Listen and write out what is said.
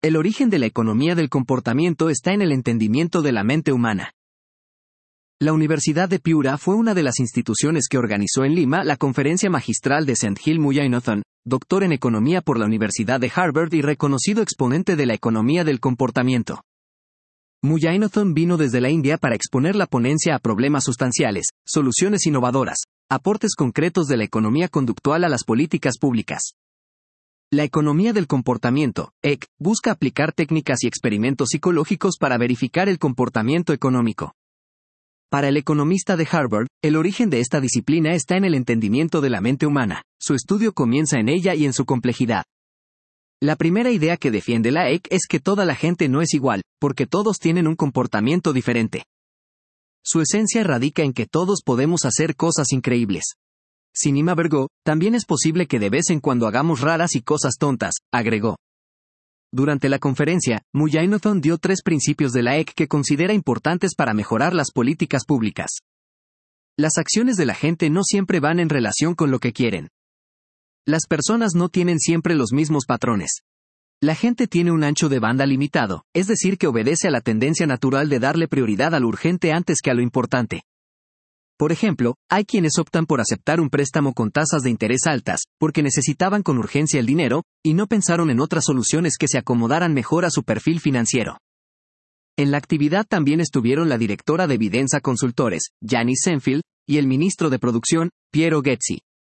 El origen de la economía del comportamiento está en el entendimiento de la mente humana. La Universidad de Piura fue una de las instituciones que organizó en Lima la conferencia magistral de St. Hill Mullainathan, doctor en economía por la Universidad de Harvard y reconocido exponente de la economía del comportamiento. Mullainathan vino desde la India para exponer la ponencia a problemas sustanciales, soluciones innovadoras, aportes concretos de la economía conductual a las políticas públicas. La economía del comportamiento, EC, busca aplicar técnicas y experimentos psicológicos para verificar el comportamiento económico. Para el economista de Harvard, el origen de esta disciplina está en el entendimiento de la mente humana. Su estudio comienza en ella y en su complejidad. La primera idea que defiende la EC es que toda la gente no es igual, porque todos tienen un comportamiento diferente. Su esencia radica en que todos podemos hacer cosas increíbles. Sin embargo, también es posible que de vez en cuando hagamos raras y cosas tontas, agregó. Durante la conferencia, Mullainathan dio 3 principios de la EC que considera importantes para mejorar las políticas públicas. Las acciones de la gente no siempre van en relación con lo que quieren. Las personas no tienen siempre los mismos patrones. La gente tiene un ancho de banda limitado, es decir, que obedece a la tendencia natural de darle prioridad a lo urgente antes que a lo importante. Por ejemplo, hay quienes optan por aceptar un préstamo con tasas de interés altas, porque necesitaban con urgencia el dinero, y no pensaron en otras soluciones que se acomodaran mejor a su perfil financiero. En la actividad también estuvieron la directora de Videnza Consultores, Janice Senfield, y el ministro de Producción, Piero Ghezzi.